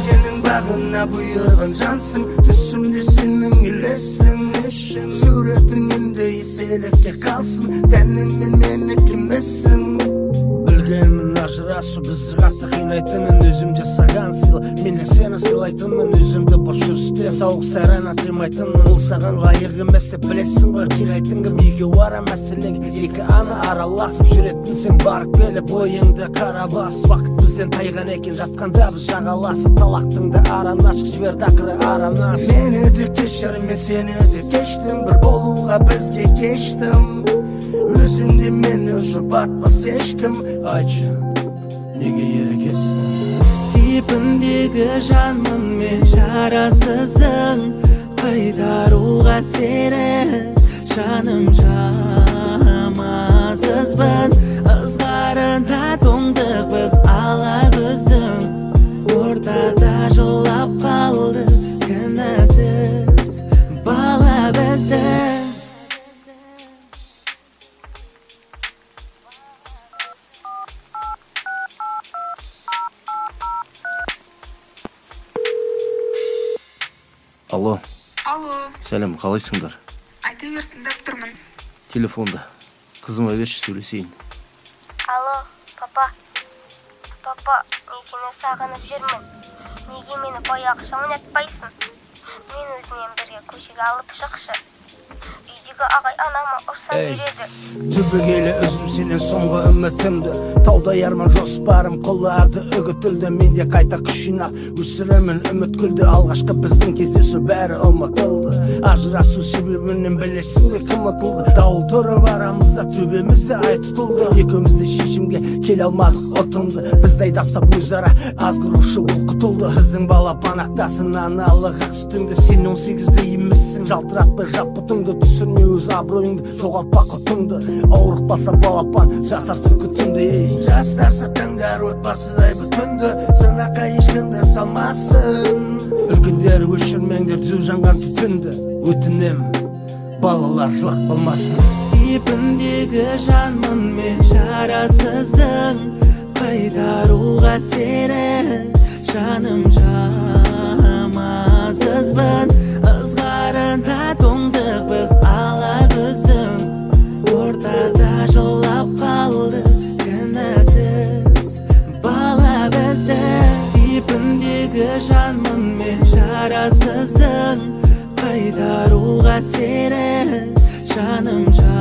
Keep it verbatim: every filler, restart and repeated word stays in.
Періштенің бағына бұйырған жансың, түсімде сенің елесің. Суретіңінде еселікке қалсын, тәніңмен мені кімесің. Білгенмін ажырасу бізді қатты қинайтынын, өзім жасаған сыйлы мен де сені сыйлайтынмын. Өзімді бос жүрісте сауық сайран атаймайтынмын. Ол саған лайық емес деп білесің ғой, қинайтын кім? Екеуара мәселеге екі ана араласып жүретін, сен барып келіп ойыңды қара бас. Уақыт бізден тайған екен, жатқанда біз жағаласып, талақтыңды аран ашық жіберді ақыры аранаш. Мені де кешір, мен сені де кештім, бір болуға бізге кештім. Өзіңде мені жұбатпас ешкім. Айтшы, неге ерекесің? Кейпіндегі жанмын мен жарасыздың, қайтаруға сені жаным жамасызбын. Ызғарында тоңдық біз ала көздің, ортада жылап қалды кінәсіз бала бізді. Алло. Алло. Сәлем, қалайсыңдар? Айта бер, тыңдап тұрмын. Телефонда. Қызыма берші, сөйлесейін. Алло, папа. Папа, мен сені сағынып жүрмін. Неге мені баяғыша ойнатпайсың? Мен өзіңмен бірге көшеге алып шықшы. Үйдегі ағай анама ұрса береді. Түбегейлі үзім сенен соңғы үмітімді, таудай арман жоспарым қоларды үгітілді. Менде қайта күш жинап өсіремін үміт гүлді. Алғашқы біздің кездесу бәрі ұмытылды. Ажырасу себебінен білесің бе кім ұтылды? Дауыл тұрып арамызда, төбемізде ай тұтылды. Екеумізде шешімге келе алмадық ұтымды. Бізді айдапсап өзара азғырушы ол құтылды. Біздің балапан ақтасынан алық ақ үстіңді. Сен он сегізде емессің, жалтыратпай жап бұтыңды. Түсірме өз абыройыңды, жоғалтпа құтыңды. Ауырық балса балапан жасарсың күтімді. Жастар сақтаңдар отбасыдай бүтінді, сынаққа ешкімді салмасын. Үлкендер өшірмеңдер түзу жанған түтінді. Өтінем, балалар жылақ болмасын. Кейпіндегі жанмын мен жарасыздың, қайтаруға сені жаным жамасызбын. Ызғарында тоңдық біз ала көздің, ортада жылап қалды кінәсіз бала бізді. Кейпіндегі жанмын мен жарасыздың, қайтаруға сені жаным жамасызбын.